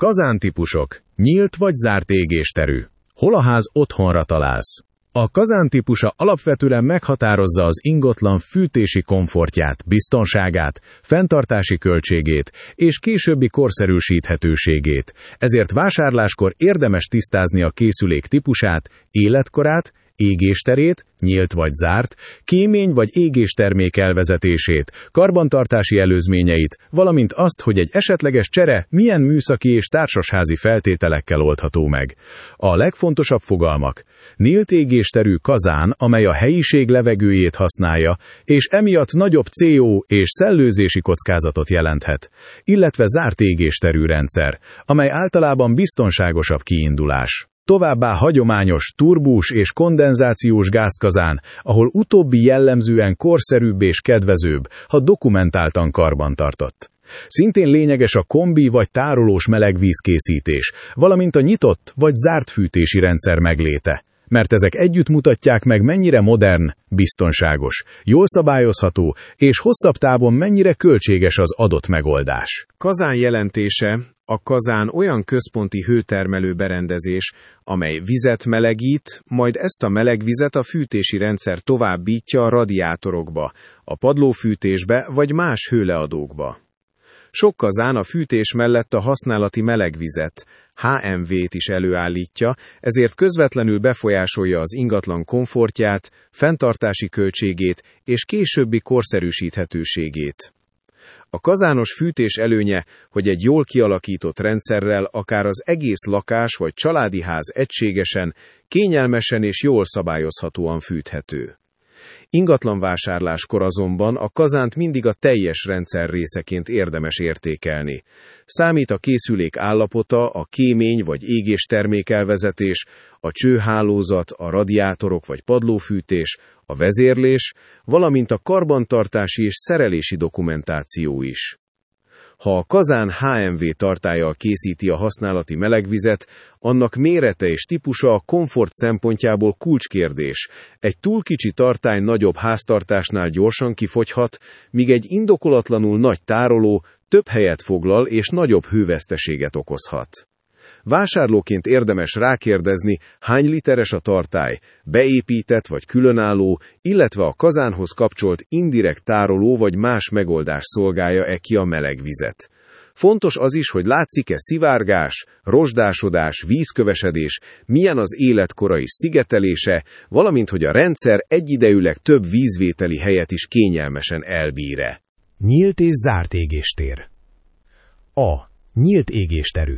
Kazántípusok, nyílt vagy zárt égésterű. Hol a ház otthonra találsz? A kazán típusa alapvetően meghatározza az ingatlan fűtési komfortját, biztonságát, fenntartási költségét és későbbi korszerűsíthetőségét, ezért vásárláskor érdemes tisztázni a készülék típusát, életkorát, égésterét, nyílt vagy zárt, kémény vagy égéstermék elvezetését, karbantartási előzményeit, valamint azt, hogy egy esetleges csere milyen műszaki és társasházi feltételekkel oldható meg. A legfontosabb fogalmak: nyílt égésterű kazán, amely a helyiség levegőjét használja, és emiatt nagyobb CO és szellőzési kockázatot jelenthet, illetve zárt égésterű rendszer, amely általában biztonságosabb kiindulás. Továbbá hagyományos, turbós és kondenzációs gázkazán, ahol utóbbi jellemzően korszerűbb és kedvezőbb, ha dokumentáltan karbantartott. Szintén lényeges a kombi vagy tárolós melegvízkészítés, valamint a nyitott vagy zárt fűtési rendszer megléte, mert ezek együtt mutatják meg, mennyire modern, biztonságos, jól szabályozható és hosszabb távon mennyire költséges az adott megoldás. Kazán jelentése: a kazán olyan központi hőtermelő berendezés, amely vizet melegít, majd ezt a meleg vizet a fűtési rendszer továbbítja a radiátorokba, a padlófűtésbe vagy más hőleadókba. Sok kazán a fűtés mellett a használati melegvizet, HMV-t is előállítja, ezért közvetlenül befolyásolja az ingatlan komfortját, fenntartási költségét és későbbi korszerűsíthetőségét. A kazános fűtés előnye, hogy egy jól kialakított rendszerrel akár az egész lakás vagy családi ház egységesen, kényelmesen és jól szabályozhatóan fűthető. Ingatlanvásárláskor azonban a kazánt mindig a teljes rendszer részeként érdemes értékelni. Számít a készülék állapota, a kémény vagy égéstermék elvezetés, a csőhálózat, a radiátorok vagy padlófűtés, a vezérlés, valamint a karbantartási és szerelési dokumentáció is. Ha a kazán HMV tartállyal készíti a használati melegvizet, annak mérete és típusa a komfort szempontjából kulcskérdés. Egy túl kicsi tartály nagyobb háztartásnál gyorsan kifogyhat, míg egy indokolatlanul nagy tároló több helyet foglal és nagyobb hőveszteséget okozhat. Vásárlóként érdemes rákérdezni, hány literes a tartály, beépített vagy különálló, illetve a kazánhoz kapcsolt indirekt tároló vagy más megoldás szolgálja-e ki a melegvizet. Fontos az is, hogy látszik-e szivárgás, rozsdásodás, vízkövesedés, milyen az életkora és szigetelése, valamint hogy a rendszer egyidejűleg több vízvételi helyet is kényelmesen elbír-e. Nyílt és zárt égéstér. A. Nyílt égésterű.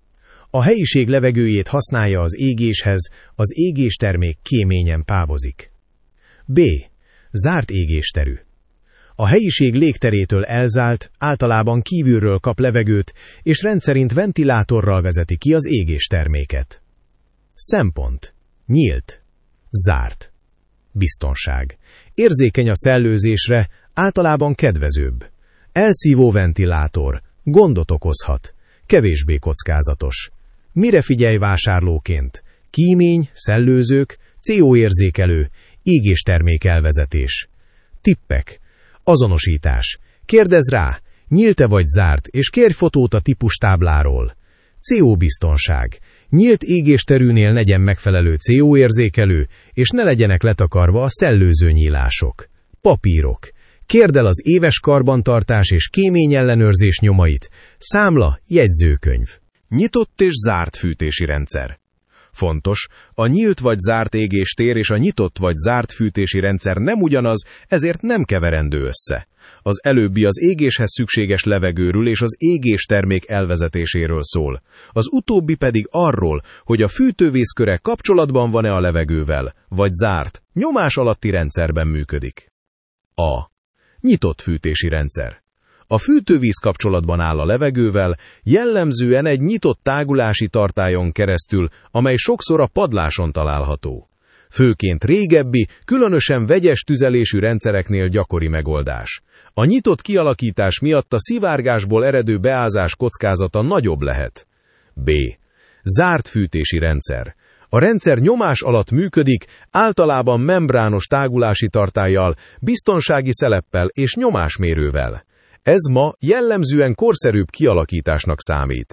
A helyiség levegőjét használja az égéshez, az égéstermék kéményen pávozik. B. Zárt égésterű. A helyiség légterétől elzárt, általában kívülről kap levegőt, és rendszerint ventilátorral vezeti ki az égésterméket. Szempont: nyílt, zárt. Biztonság: érzékeny a szellőzésre, általában kedvezőbb. Elszívó ventilátor: gondot okozhat, kevésbé kockázatos. Mire figyelj vásárlóként? Kímény, szellőzők, CO érzékelő, égéstermék elvezetés. Tippek: azonosítás. Kérdezz rá, nyílt-e vagy zárt, és kérj fotót a típustábláról. CO biztonság. Nyílt égésterűnél legyen megfelelő CO érzékelő, és ne legyenek letakarva a szellőző nyílások. Papírok. Kérd el az éves karbantartás és kémény ellenőrzés nyomait. Számla, jegyzőkönyv. Nyitott és zárt fűtési rendszer. Fontos, a nyílt vagy zárt égéstér és a nyitott vagy zárt fűtési rendszer nem ugyanaz, ezért nem keverendő össze. Az előbbi az égéshez szükséges levegőről és az égéstermék elvezetéséről szól. Az utóbbi pedig arról, hogy a fűtővízköre kapcsolatban van-e a levegővel, vagy zárt, nyomás alatti rendszerben működik. A. Nyitott fűtési rendszer. A fűtővíz kapcsolatban áll a levegővel, jellemzően egy nyitott tágulási tartályon keresztül, amely sokszor a padláson található. Főként régebbi, különösen vegyes tüzelésű rendszereknél gyakori megoldás. A nyitott kialakítás miatt a szivárgásból eredő beázás kockázata nagyobb lehet. B. Zárt fűtési rendszer. A rendszer nyomás alatt működik, általában membrános tágulási tartállyal, biztonsági szeleppel és nyomásmérővel. Ez ma jellemzően korszerűbb kialakításnak számít.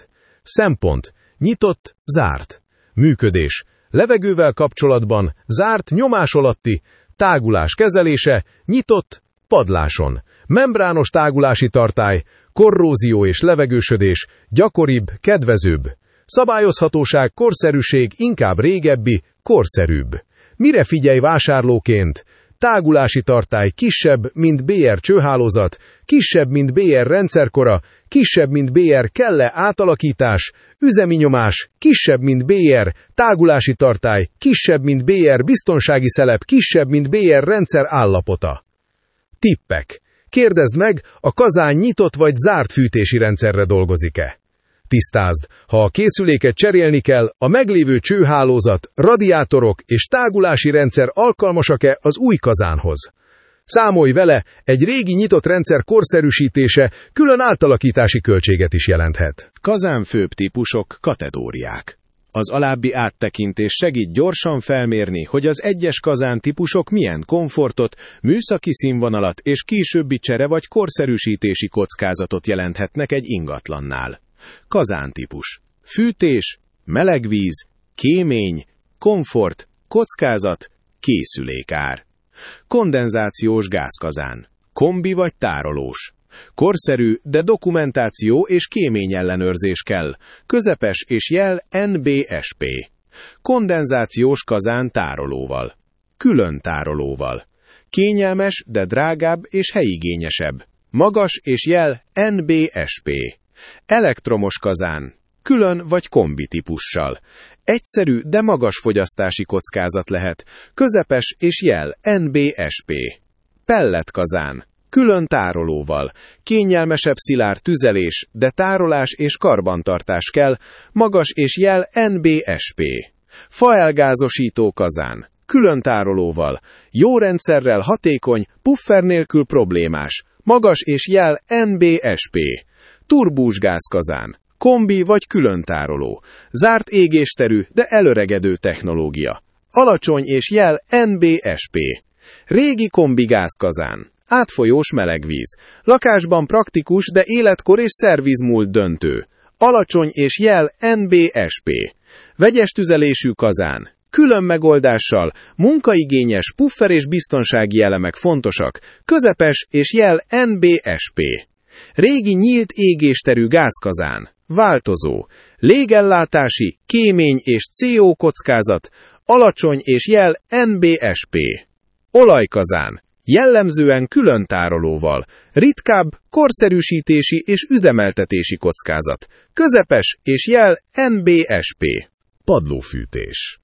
Szempont: nyitott, zárt. Működés: levegővel kapcsolatban, zárt, nyomás alatti. Tágulás kezelése: nyitott, padláson. Membrános tágulási tartály, korrózió és levegősödés, gyakoribb, kedvezőbb. Szabályozhatóság, korszerűség, inkább régebbi, korszerűbb. Mire figyelj vásárlóként? Tágulási tartály kisebb, mint BR csőhálózat, kisebb, mint BR rendszerkora, kisebb, mint BR kell-e átalakítás, üzemi nyomás, kisebb, mint BR, tágulási tartály, kisebb, mint BR biztonsági szelep, kisebb, mint BR rendszer állapota. Tippek. Kérdezd meg, a kazán nyitott vagy zárt fűtési rendszerre dolgozik-e. Tisztázd, ha a készüléket cserélni kell, a meglévő csőhálózat, radiátorok és tágulási rendszer alkalmasak-e az új kazánhoz. Számolj vele, egy régi nyitott rendszer korszerűsítése külön átalakítási költséget is jelenthet. Kazánfőbb típusok, kategóriák. Az alábbi áttekintés segít gyorsan felmérni, hogy az egyes kazántípusok milyen komfortot, műszaki színvonalat és későbbi csere vagy korszerűsítési kockázatot jelenthetnek egy ingatlannál. Kazántípus: fűtés, meleg víz, kémény, komfort, kockázat, készülékár. Kondenzációs gázkazán: kombi vagy tárolós. Korszerű, de dokumentáció és kéményellenőrzés kell. Közepes és jel NBSP. Kondenzációs kazán tárolóval. Külön tárolóval. Kényelmes, de drágább és helyigényesebb. Magas és jel NBSP. Elektromos kazán. Külön vagy kombi típussal. Egyszerű, de magas fogyasztási kockázat lehet. Közepes és jel NBSP. Pelletkazán. Külön tárolóval. Kényelmesebb szilárd tüzelés, de tárolás és karbantartás kell. Magas és jel NBSP. Faelgázosító kazán. Külön tárolóval. Jó rendszerrel hatékony, puffer nélkül problémás. Magas és jel NBSP. Turbós gázkazán. Kombi vagy külön tároló. Zárt égésterű, de elöregedő technológia. Alacsony és jel NBSP. Régi kombi gázkazán. Átfolyós melegvíz. Lakásban praktikus, de életkor és szervizmúlt döntő. Alacsony és jel NBSP. Vegyes tüzelésű kazán. Külön megoldással, munkaigényes puffer és biztonsági elemek fontosak. Közepes és jel NBSP. Régi nyílt égésterű gázkazán. Változó. Légellátási, kémény és CO kockázat. Alacsony és jel NBSP. Olajkazán. Jellemzően külön tárolóval. Ritkább, korszerűsítési és üzemeltetési kockázat. Közepes és jel NBSP. Padlófűtés.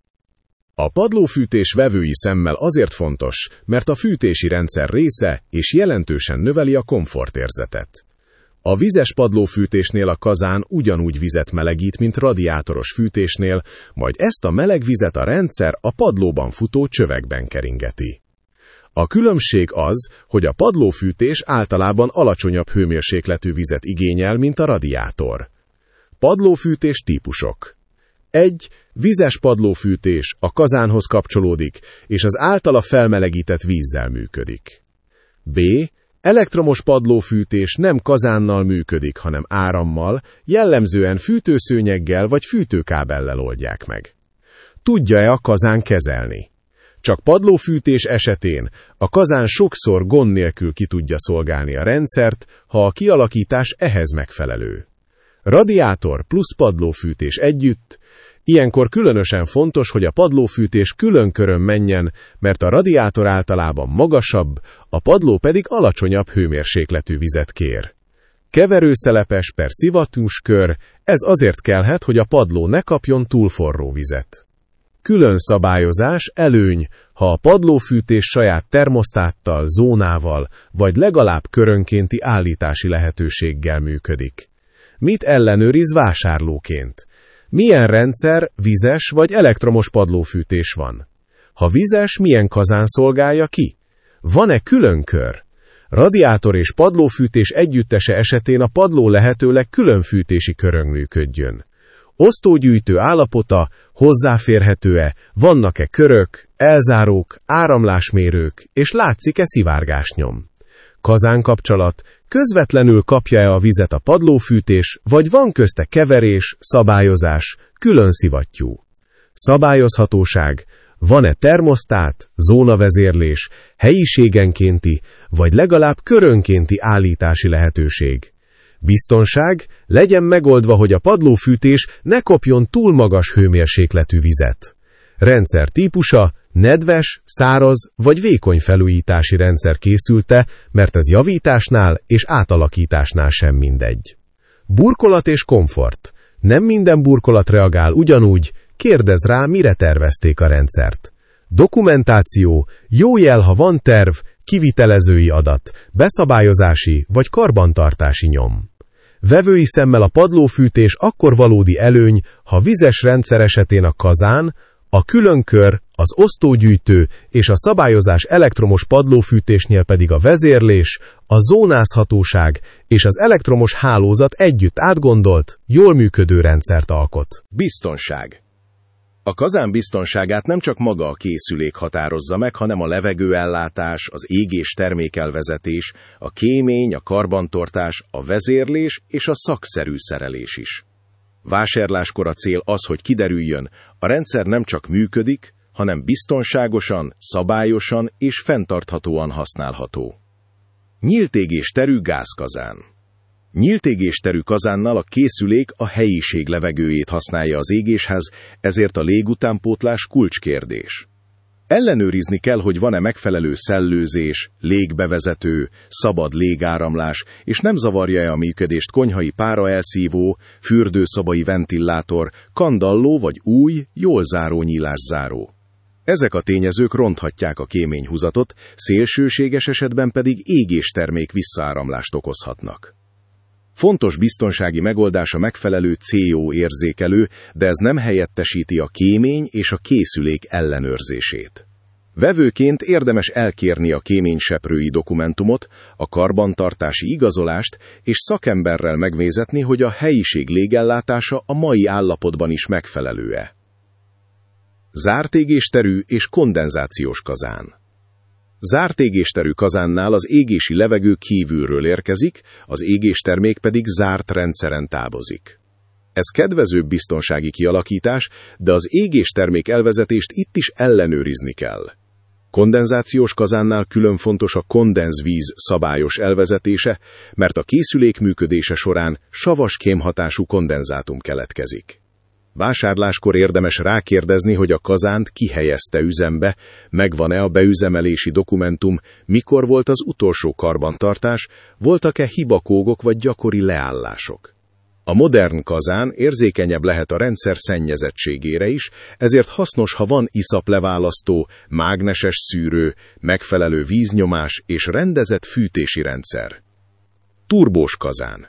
A padlófűtés vevői szemmel azért fontos, mert a fűtési rendszer része és jelentősen növeli a komfortérzetet. A vizes padlófűtésnél a kazán ugyanúgy vizet melegít, mint radiátoros fűtésnél, majd ezt a meleg vizet a rendszer a padlóban futó csövekben keringeti. A különbség az, hogy a padlófűtés általában alacsonyabb hőmérsékletű vizet igényel, mint a radiátor. Padlófűtés típusok. 1. Vizes padlófűtés a kazánhoz kapcsolódik, és az általa felmelegített vízzel működik. B. Elektromos padlófűtés nem kazánnal működik, hanem árammal, jellemzően fűtőszőnyeggel vagy fűtőkábellel oldják meg. Tudja-e a kazán kezelni? Csak padlófűtés esetén a kazán sokszor gond nélkül ki tudja szolgálni a rendszert, ha a kialakítás ehhez megfelelő. Radiátor plusz padlófűtés együtt. Ilyenkor különösen fontos, hogy a padlófűtés külön körön menjen, mert a radiátor általában magasabb, a padló pedig alacsonyabb hőmérsékletű vizet kér. Keverőszelepes per szivattyús kör, ez azért kellhet, hogy a padló ne kapjon túl forró vizet. Külön szabályozás előny, ha a padlófűtés saját termosztáttal, zónával, vagy legalább körönkénti állítási lehetőséggel működik. Mit ellenőriz vásárlóként? Milyen rendszer, vizes vagy elektromos padlófűtés van? Ha vizes, milyen kazán szolgálja ki? Van-e külön kör? Radiátor és padlófűtés együttese esetén a padló lehetőleg külön fűtési körön működjön. Osztógyűjtő állapota, hozzáférhető-e, vannak-e körök, elzárók, áramlásmérők, és látszik-e szivárgásnyom? Kazánkapcsolat, közvetlenül kapja-e a vizet a padlófűtés, vagy van közte keverés, szabályozás, külön szivattyú. Szabályozhatóság, van-e termosztát, zónavezérlés, helyiségenkénti, vagy legalább körönkénti állítási lehetőség. Biztonság, legyen megoldva, hogy a padlófűtés ne kapjon túl magas hőmérsékletű vizet. Rendszer típusa, nedves, száraz vagy vékony felújítási rendszer készülte, mert ez javításnál és átalakításnál sem mindegy. Burkolat és komfort. Nem minden burkolat reagál ugyanúgy, kérdezz rá, mire tervezték a rendszert. Dokumentáció, jó jel, ha van terv, kivitelezői adat, beszabályozási vagy karbantartási nyom. Vevői szemmel a padlófűtés akkor valódi előny, ha vizes rendszer esetén a kazán, a különkör, az osztógyűjtő és a szabályozás elektromos padlófűtésnél pedig a vezérlés, a zónázhatóság és az elektromos hálózat együtt átgondolt, jól működő rendszert alkot. Biztonság. A kazán biztonságát nem csak maga a készülék határozza meg, hanem a levegőellátás, az égés termékelvezetés, a kémény, a karbantartás, a vezérlés és a szakszerű szerelés is. Vásárláskor a cél az, hogy kiderüljön, a rendszer nem csak működik, hanem biztonságosan, szabályosan és fenntarthatóan használható. Nyílt égésterű gázkazán. Nyílt égésterű kazánnal a készülék a helyiség levegőjét használja az égéshez, ezért a légutánpótlás kulcskérdés. Ellenőrizni kell, hogy van-e megfelelő szellőzés, légbevezető, szabad légáramlás, és nem zavarja-e a működést konyhai páraelszívó, fürdőszobai ventilátor, kandalló vagy új, jól záró nyílászáró. Ezek a tényezők ronthatják a kéményhúzatot, szélsőséges esetben pedig égéstermék visszaáramlást okozhatnak. Fontos biztonsági megoldás a megfelelő CO érzékelő, de ez nem helyettesíti a kémény és a készülék ellenőrzését. Vevőként érdemes elkérni a kéményseprői dokumentumot, a karbantartási igazolást és szakemberrel megnézetni, hogy a helyiség légellátása a mai állapotban is megfelelő-e. Zárt égésterű és kondenzációs kazán. Zárt égésterű kazánnál az égési levegő kívülről érkezik, az égéstermék pedig zárt rendszeren távozik. Ez kedvezőbb biztonsági kialakítás, de az égéstermék elvezetést itt is ellenőrizni kell. Kondenzációs kazánnál külön fontos a kondenzvíz szabályos elvezetése, mert a készülék működése során savas kémhatású kondenzátum keletkezik. Vásárláskor érdemes rákérdezni, hogy a kazánt ki helyezte üzembe, megvan-e a beüzemelési dokumentum, mikor volt az utolsó karbantartás, voltak-e hibakógok vagy gyakori leállások. A modern kazán érzékenyebb lehet a rendszer szennyezettségére is, ezért hasznos, ha van iszapleválasztó, mágneses szűrő, megfelelő víznyomás és rendezett fűtési rendszer. Turbós kazán.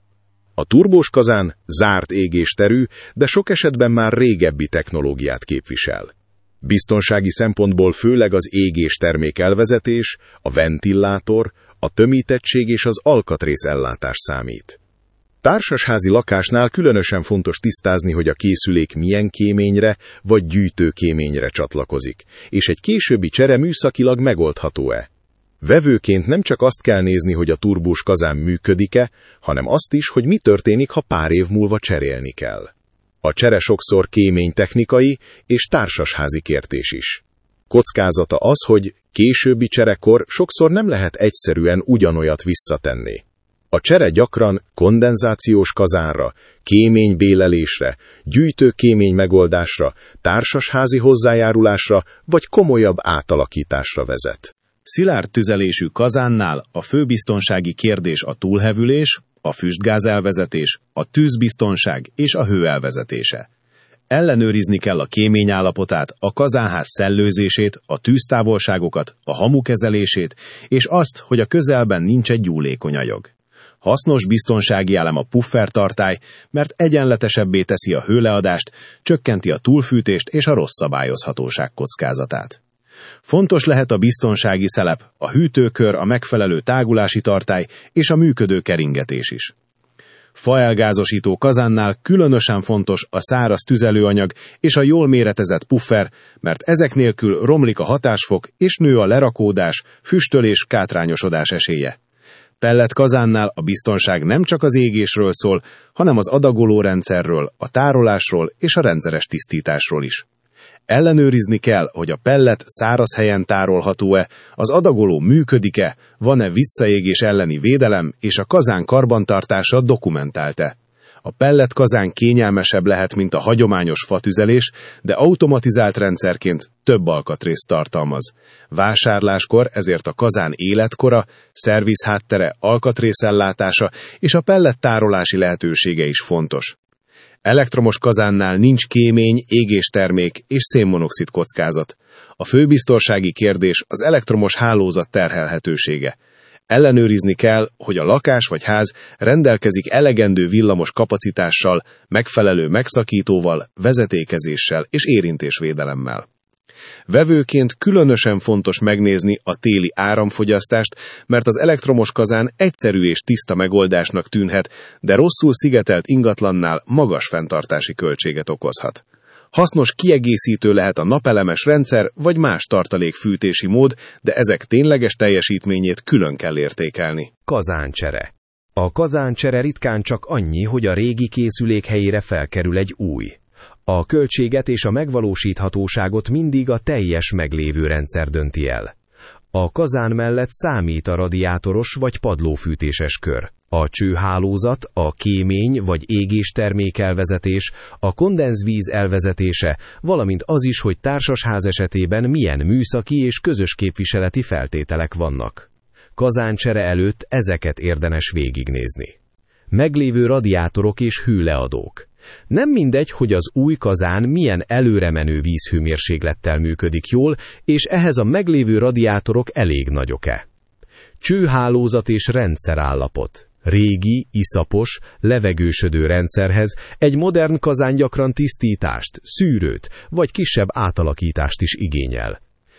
A turbós kazán zárt égésterű, de sok esetben már régebbi technológiát képvisel. Biztonsági szempontból főleg az égéstermék elvezetés, a ventilátor, a tömítettség és az alkatrészellátás számít. Társasházi lakásnál különösen fontos tisztázni, hogy a készülék milyen kéményre vagy gyűjtőkéményre csatlakozik, és egy későbbi csere műszakilag megoldható-e. Vevőként nem csak azt kell nézni, hogy a turbós kazán működik-e, hanem azt is, hogy mi történik, ha pár év múlva cserélni kell. A csere sokszor kéménytechnikai és társasházi kérdés is. Kockázata az, hogy későbbi cserekor sokszor nem lehet egyszerűen ugyanolyat visszatenni. A csere gyakran kondenzációs kazánra, kéménybélelésre, gyűjtőkémény megoldásra, társasházi hozzájárulásra vagy komolyabb átalakításra vezet. Szilárd tüzelésű kazánnál a fő biztonsági kérdés a túlhevülés, a füstgáz elvezetés, a tűzbiztonság és a hő elvezetése. Ellenőrizni kell a kémény állapotát, a kazánház szellőzését, a tűztávolságokat, a hamu kezelését, és azt, hogy a közelben nincs egy gyúlékony anyag. Hasznos biztonsági elem a puffertartály, mert egyenletesebbé teszi a hőleadást, csökkenti a túlfűtést és a rossz szabályozhatóság kockázatát. Fontos lehet a biztonsági szelep, a hűtőkör, a megfelelő tágulási tartály és a működő keringetés is. Faelgázosító kazánnál különösen fontos a száraz tüzelőanyag és a jól méretezett puffer, mert ezek nélkül romlik a hatásfok és nő a lerakódás, füstölés, kátrányosodás esélye. Pellet kazánnál a biztonság nem csak az égésről szól, hanem az adagoló rendszerről, a tárolásról és a rendszeres tisztításról is. Ellenőrizni kell, hogy a pellet száraz helyen tárolható-e, az adagoló működik-e, van-e visszaégés elleni védelem, és a kazán karbantartása dokumentált-e. A pellet kazán kényelmesebb lehet, mint a hagyományos fatüzelés, de automatizált rendszerként több alkatrészt tartalmaz. Vásárláskor ezért a kazán életkora, szervizháttere, alkatrészellátása és a pellet tárolási lehetősége is fontos. Elektromos kazánnál nincs kémény, égéstermék és szénmonoxid kockázat. A fő biztonsági kérdés az elektromos hálózat terhelhetősége. Ellenőrizni kell, hogy a lakás vagy ház rendelkezik elegendő villamos kapacitással, megfelelő megszakítóval, vezetékezéssel és érintésvédelemmel. Vevőként különösen fontos megnézni a téli áramfogyasztást, mert az elektromos kazán egyszerű és tiszta megoldásnak tűnhet, de rosszul szigetelt ingatlannál magas fenntartási költséget okozhat. Hasznos kiegészítő lehet a napelemes rendszer vagy más tartalékfűtési mód, de ezek tényleges teljesítményét külön kell értékelni. Kazáncsere. A kazáncsere ritkán csak annyi, hogy a régi készülék helyére felkerül egy új. A költséget és a megvalósíthatóságot mindig a teljes meglévő rendszer dönti el. A kazán mellett számít a radiátoros vagy padlófűtéses kör, a csőhálózat, a kémény vagy égéstermék elvezetés, a kondenzvíz elvezetése, valamint az is, hogy társasház esetében milyen műszaki és közös képviseleti feltételek vannak. Kazáncsere előtt ezeket érdemes végignézni. Meglévő radiátorok és hőleadók. Nem mindegy, hogy az új kazán milyen előremenő vízhőmérséklettel működik jól, és ehhez a meglévő radiátorok elég nagyok-e. Csőhálózat és rendszerállapot. Régi, iszapos, levegősödő rendszerhez egy modern kazán gyakran tisztítást, szűrőt vagy kisebb átalakítást is igényel.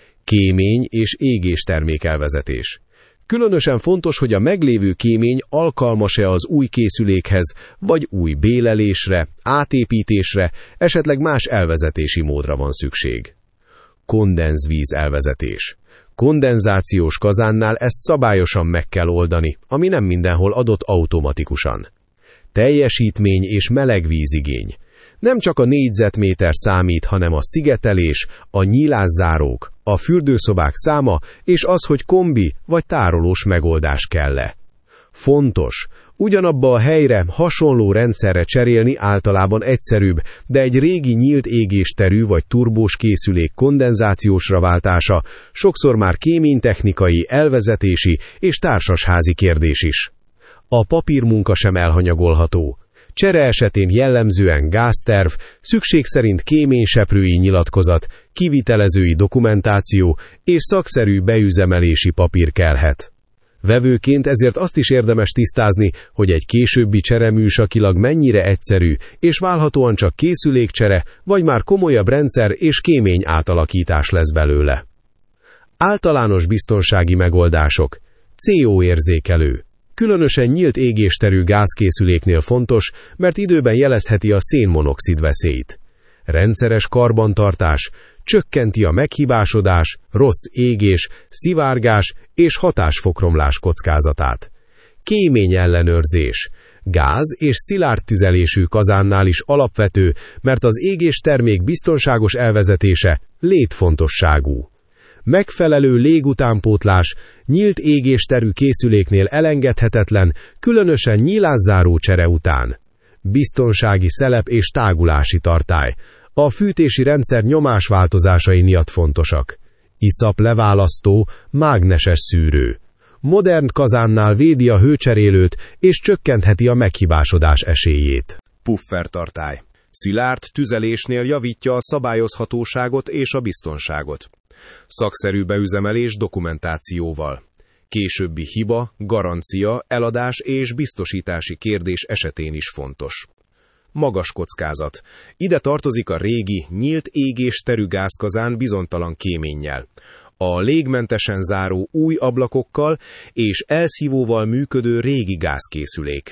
Kémény és égéstermék elvezetés. Különösen fontos, hogy a meglévő kémény alkalmas-e az új készülékhez, vagy új bélelésre, átépítésre, esetleg más elvezetési módra van szükség. Kondenzvíz elvezetés. Kondenzációs kazánnál ezt szabályosan meg kell oldani, ami nem mindenhol adott automatikusan. Teljesítmény és melegvízigény. Nem csak a négyzetméter számít, hanem a szigetelés, a nyílászárók, a fürdőszobák száma és az, hogy kombi vagy tárolós megoldás kell-e. Fontos, ugyanabba a helyre hasonló rendszerre cserélni általában egyszerűbb, de egy régi nyílt égésterű vagy turbós készülék kondenzációsra váltása sokszor már kéménytechnikai, elvezetési és társasházi kérdés is. A papírmunka sem elhanyagolható. Csere esetén jellemzően gázterv, szükség szerint kéményseprői nyilatkozat, kivitelezői dokumentáció és szakszerű beüzemelési papír kellhet. Vevőként ezért azt is érdemes tisztázni, hogy egy későbbi csere műszakilag mennyire egyszerű, és várhatóan csak készülékcsere, vagy már komolyabb rendszer és kémény átalakítás lesz belőle. Általános biztonsági megoldások. CO érzékelő. Különösen nyílt égésterű gázkészüléknél fontos, mert időben jelezheti a szénmonoxid veszélyt. Rendszeres karbantartás csökkenti a meghibásodás, rossz égés, szivárgás és hatásfokromlás kockázatát. Kémény ellenőrzés. Gáz és szilárd tüzelésű kazánnál is alapvető, mert az égéstermék biztonságos elvezetése létfontosságú. Megfelelő légutánpótlás nyílt égésterű készüléknél elengedhetetlen, különösen nyílászáró csere után. Biztonsági szelep és tágulási tartály. A fűtési rendszer nyomásváltozásai miatt fontosak. Iszap leválasztó, mágneses szűrő. Modern kazánnál védi a hőcserélőt és csökkentheti a meghibásodás esélyét. Puffertartály. Szilárd tüzelésnél javítja a szabályozhatóságot és a biztonságot. Szakszerű beüzemelés dokumentációval. Későbbi hiba, garancia, eladás és biztosítási kérdés esetén is fontos. Magas kockázat. Ide tartozik a régi, nyílt égésterű gázkazán bizonytalan kéménnyel. A légmentesen záró új ablakokkal és elszívóval működő régi gázkészülék.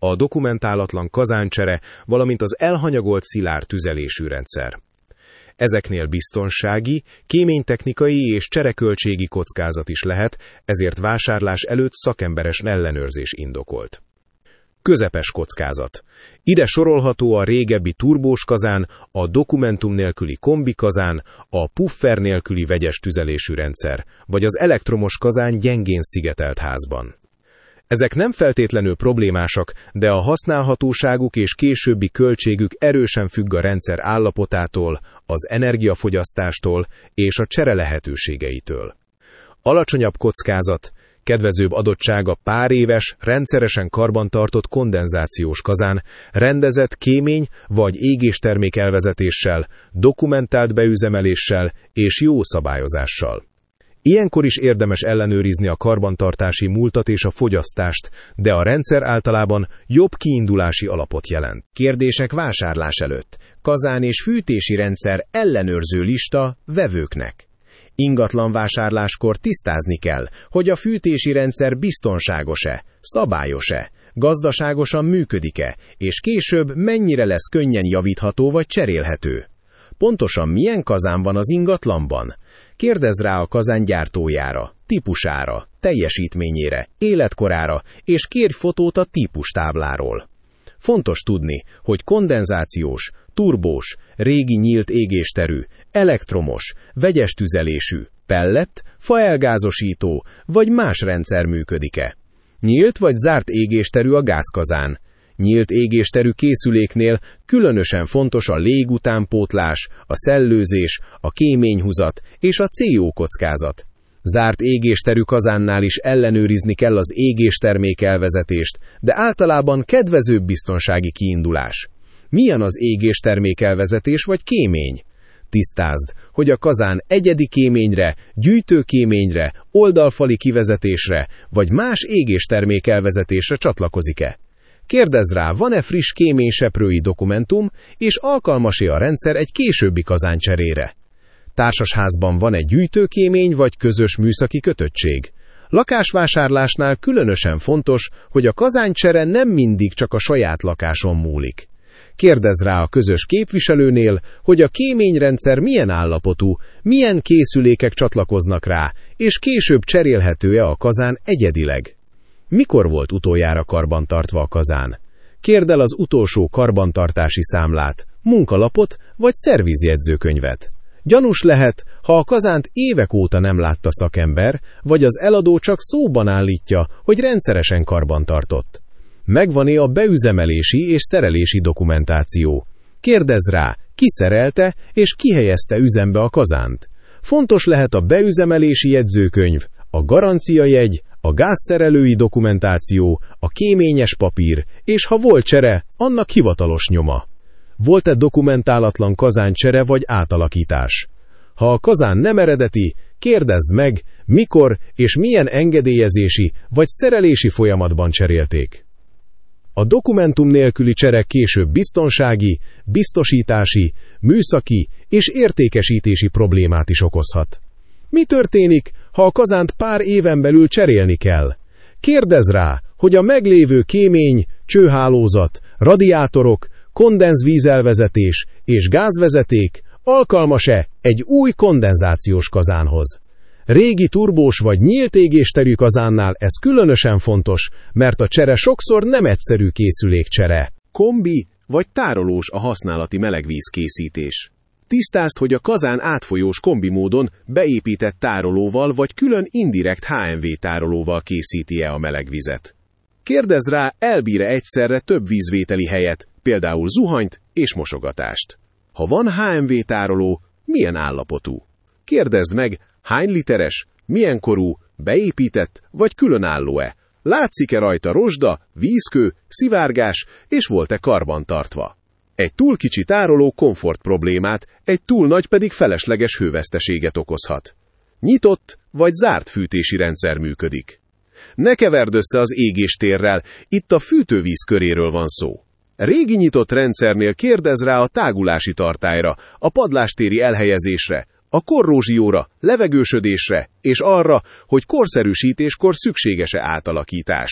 a dokumentálatlan kazáncsere, valamint az elhanyagolt szilárd tüzelésű rendszer. Ezeknél biztonsági, kéménytechnikai és csereköltségi kockázat is lehet, ezért vásárlás előtt szakemberes ellenőrzés indokolt. Közepes kockázat. Ide sorolható a régebbi turbós kazán, a dokumentum nélküli kombikazán, a puffer nélküli vegyes tüzelésű rendszer, vagy az elektromos kazán gyengén szigetelt házban. Ezek nem feltétlenül problémásak, de a használhatóságuk és későbbi költségük erősen függ a rendszer állapotától, az energiafogyasztástól és a csere lehetőségeitől. Alacsonyabb kockázat, kedvezőbb adottság a pár éves, rendszeresen karbantartott kondenzációs kazán, rendezett kémény vagy égéstermék elvezetéssel, dokumentált beüzemeléssel és jó szabályozással. Ilyenkor is érdemes ellenőrizni a karbantartási múltat és a fogyasztást, de a rendszer általában jobb kiindulási alapot jelent. Kérdések vásárlás előtt. Kazán és fűtési rendszer ellenőrző lista vevőknek. Ingatlan vásárláskor tisztázni kell, hogy a fűtési rendszer biztonságos-e, szabályos-e, gazdaságosan működik-e, és később mennyire lesz könnyen javítható vagy cserélhető. Pontosan milyen kazán van az ingatlanban? Kérdezz rá a kazán gyártójára, típusára, teljesítményére, életkorára, és kérj fotót a típustábláról. Fontos tudni, hogy kondenzációs, turbós, régi nyílt égésterű, elektromos, vegyes tüzelésű, pellet, faelgázosító vagy más rendszer működik-e. Nyílt vagy zárt égésterű a gázkazán. Nyílt égésterű készüléknél különösen fontos a légutánpótlás, a szellőzés, a kéményhuzat és a CO kockázat. Zárt égésterű kazánnál is ellenőrizni kell az égéstermék elvezetést, de általában kedvezőbb biztonsági kiindulás. Milyen az égéstermék elvezetés vagy kémény? Tisztázd, hogy a kazán egyedi kéményre, gyűjtőkéményre, oldalfali kivezetésre vagy más égéstermék elvezetésre csatlakozik-e. Kérdezz rá, van-e friss kéményseprői dokumentum, és alkalmas-e a rendszer egy későbbi kazáncserére. Társasházban van-e gyűjtőkémény vagy közös műszaki kötöttség? Lakásvásárlásnál különösen fontos, hogy a kazáncsere nem mindig csak a saját lakáson múlik. Kérdezz rá a közös képviselőnél, hogy a kéményrendszer milyen állapotú, milyen készülékek csatlakoznak rá, és később cserélhető-e a kazán egyedileg. Mikor volt utoljára karbantartva a kazán? Kérd el az utolsó karbantartási számlát, munkalapot vagy szervizjegyzőkönyvet. Gyanús lehet, ha a kazánt évek óta nem látta szakember, vagy az eladó csak szóban állítja, hogy rendszeresen karbantartott. Megvan-e a beüzemelési és szerelési dokumentáció? Kérdezz rá, ki szerelte és ki helyezte üzembe a kazánt. Fontos lehet a beüzemelési jegyzőkönyv, a garanciajegy, a gázszerelői dokumentáció, a kéményes papír, és ha volt csere, annak hivatalos nyoma. Volt-e dokumentálatlan kazáncsere vagy átalakítás? Ha a kazán nem eredeti, kérdezd meg, mikor és milyen engedélyezési vagy szerelési folyamatban cserélték. A dokumentum nélküli csere később biztonsági, biztosítási, műszaki és értékesítési problémát is okozhat. Mi történik, ha a kazánt pár éven belül cserélni kell? Kérdezz rá, hogy a meglévő kémény, csőhálózat, radiátorok, kondenzvízelvezetés és gázvezeték alkalmas-e egy új kondenzációs kazánhoz. Régi turbós vagy nyílt égésterű kazánnál ez különösen fontos, mert a csere sokszor nem egyszerű készülékcsere. Kombi vagy tárolós a használati melegvízkészítés. Tisztázd, hogy a kazán átfolyós kombi módon beépített tárolóval vagy külön indirekt HMV tárolóval készíti-e a melegvizet. Kérdezz rá, elbír-e egyszerre több vízvételi helyet, például zuhanyt és mosogatást. Ha van HMV tároló, milyen állapotú? Kérdezd meg, hány literes, milyen korú, beépített vagy különálló-e? Látszik-e rajta rozsda, vízkő, szivárgás, és volt-e karbantartva? Egy túl kicsi tároló komfort problémát, egy túl nagy pedig felesleges hőveszteséget okozhat. Nyitott vagy zárt fűtési rendszer működik. Ne keverd össze az égéstérrel, itt a fűtővíz köréről van szó. Régi nyitott rendszernél kérdezz rá a tágulási tartályra, a padlástéri elhelyezésre, a korrózsióra, levegősödésre, és arra, hogy korszerűsítéskor szükséges-e átalakítás.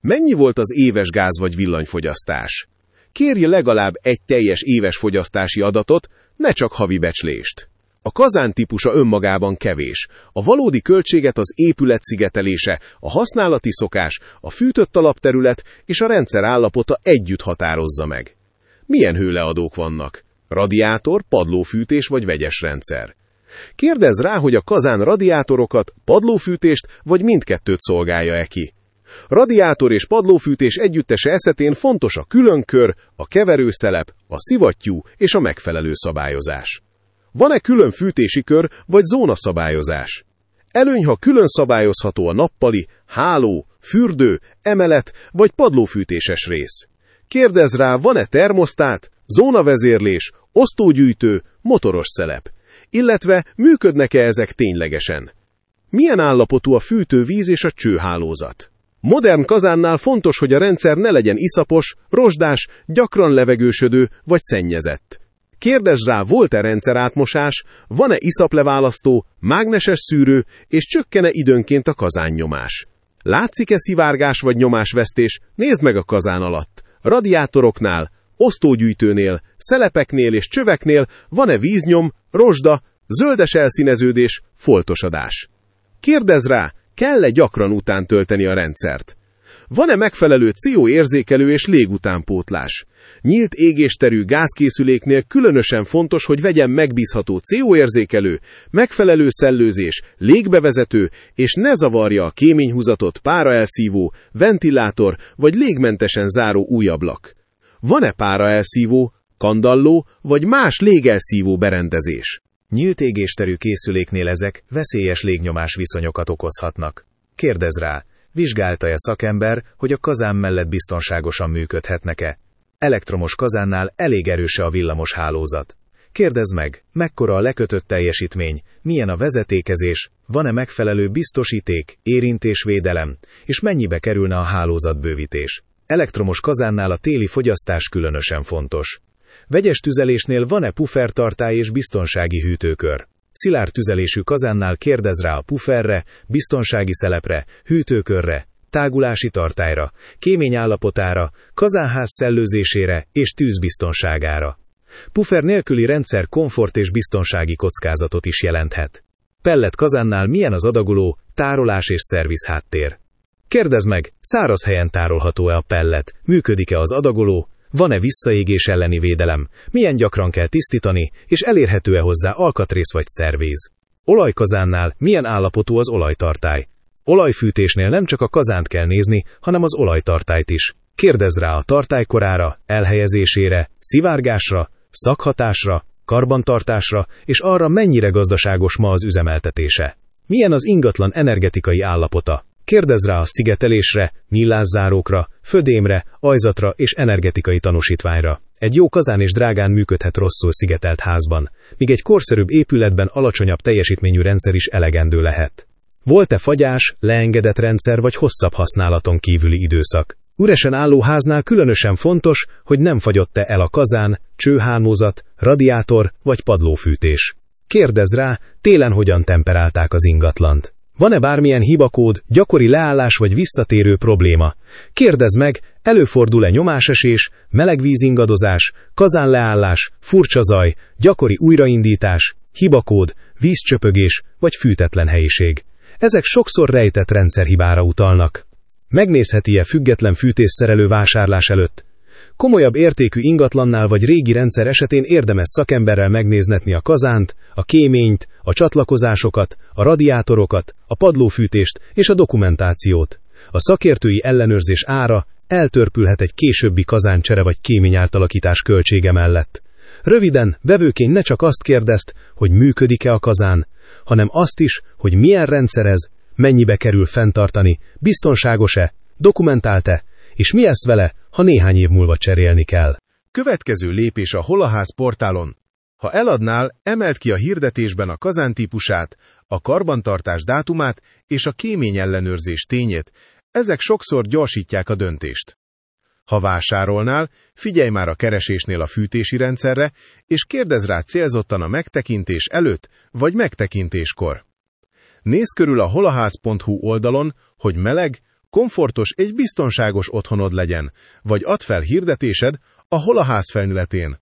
Mennyi volt az éves gáz vagy villanyfogyasztás? Kérje legalább egy teljes éves fogyasztási adatot, ne csak havi becslést. A kazán típusa önmagában kevés. A valódi költséget az épület szigetelése, a használati szokás, a fűtött alapterület és a rendszer állapota együtt határozza meg. Milyen hőleadók vannak? Radiátor, padlófűtés vagy vegyes rendszer? Kérdezz rá, hogy a kazán radiátorokat, padlófűtést vagy mindkettőt szolgálja-e ki. Radiátor és padlófűtés együttese esetén fontos a különkör, a keverőszelep, a szivattyú és a megfelelő szabályozás. Van-e külön fűtési kör vagy zónaszabályozás? Előny, ha külön szabályozható a nappali, háló, fürdő, emelet vagy padlófűtéses rész. Kérdezz rá, van-e termosztát, zónavezérlés, osztógyűjtő, motoros szelep, illetve működnek-e ezek ténylegesen? Milyen állapotú a fűtővíz és a csőhálózat? Modern kazánnál fontos, hogy a rendszer ne legyen iszapos, rozsdás, gyakran levegősödő vagy szennyezett. Kérdezz rá, volt-e rendszerátmosás, van-e iszapleválasztó, mágneses szűrő, és csökkene időnként a kazánnyomás. Látszik-e szivárgás vagy nyomásvesztés? Nézd meg a kazán alatt. Radiátoroknál, osztógyűjtőnél, szelepeknél és csöveknél van-e víznyom, rozsda, zöldes elszíneződés, foltosadás. Kérdezz rá, kell-e gyakran utántölteni a rendszert? Van-e megfelelő CO érzékelő és légutánpótlás? Nyílt égésterű gázkészüléknél különösen fontos, hogy vegyen megbízható CO érzékelő, megfelelő szellőzés, légbevezető, és ne zavarja a kéményhúzatot páraelszívó, ventilátor vagy légmentesen záró új ablak. Van-e páraelszívó, kandalló vagy más légelszívó berendezés? Nyílt égésterű készüléknél ezek veszélyes légnyomás viszonyokat okozhatnak. Kérdezz rá, vizsgálta-e szakember, hogy a kazán mellett biztonságosan működhetnek-e? Elektromos kazánnál elég erős a villamos hálózat. Kérdezd meg, mekkora a lekötött teljesítmény, milyen a vezetékezés, van-e megfelelő biztosíték, érintésvédelem, és mennyibe kerülne a hálózatbővítés. Elektromos kazánnál a téli fogyasztás különösen fontos. Vegyes tüzelésnél van-e puffertartály és biztonsági hűtőkör? Szilárd tüzelésű kazánnál kérdezz rá a pufferre, biztonsági szelepre, hűtőkörre, tágulási tartályra, kémény állapotára, kazánház szellőzésére és tűzbiztonságára. Puffer nélküli rendszer komfort és biztonsági kockázatot is jelenthet. Pellet kazánnál milyen az adagoló, tárolás és szerviz háttér? Kérdezd meg, száraz helyen tárolható-e a pellet, működik-e az adagoló, van-e visszaégés elleni védelem, milyen gyakran kell tisztítani, és elérhető-e hozzá alkatrész vagy szervíz? Olajkazánnál milyen állapotú az olajtartály? Olajfűtésnél nem csak a kazánt kell nézni, hanem az olajtartályt is. Kérdezz rá a tartálykorára, elhelyezésére, szivárgásra, szaghatásra, karbantartásra, és arra, mennyire gazdaságos ma az üzemeltetése. Milyen az ingatlan energetikai állapota? Kérdezz rá a szigetelésre, nyílászárókra, födémre, ajzatra és energetikai tanúsítványra. Egy jó kazán és drágán működhet rosszul szigetelt házban, míg egy korszerűbb épületben alacsonyabb teljesítményű rendszer is elegendő lehet. Volt-e fagyás, leengedett rendszer vagy hosszabb használaton kívüli időszak? Üresen álló háznál különösen fontos, hogy nem fagyott-e el a kazán, csőhálózat, radiátor vagy padlófűtés. Kérdezz rá, télen hogyan temperálták az ingatlant. Van-e bármilyen hibakód, gyakori leállás vagy visszatérő probléma? Kérdezd meg, előfordul-e nyomásesés, melegvízingadozás, kazánleállás, furcsa zaj, gyakori újraindítás, hibakód, vízcsöpögés vagy fűtetlen helyiség. Ezek sokszor rejtett rendszerhibára utalnak. Megnézheti-e független fűtésszerelő vásárlás előtt? Komolyabb értékű ingatlannál vagy régi rendszer esetén érdemes szakemberrel megnéznetni a kazánt, a kéményt, a csatlakozásokat, a radiátorokat, a padlófűtést és a dokumentációt. A szakértői ellenőrzés ára eltörpülhet egy későbbi kazáncsere vagy kéményátalakítás költsége mellett. Röviden, vevőként ne csak azt kérdezd, hogy működik-e a kazán, hanem azt is, hogy milyen rendszer ez, mennyibe kerül fenntartani, biztonságos-e, dokumentált-e, és mi lesz vele, ha néhány év múlva cserélni kell. Következő lépés a Holaház portálon. Ha eladnál, emeld ki a hirdetésben a kazán típusát, a karbantartás dátumát és a kéményellenőrzés tényét, ezek sokszor gyorsítják a döntést. Ha vásárolnál, figyelj már a keresésnél a fűtési rendszerre, és kérdezz rá célzottan a megtekintés előtt vagy megtekintéskor. Nézz körül a holaház.hu oldalon, hogy meleg, komfortos és biztonságos otthonod legyen, vagy add fel hirdetésed a Hol a ház felületén.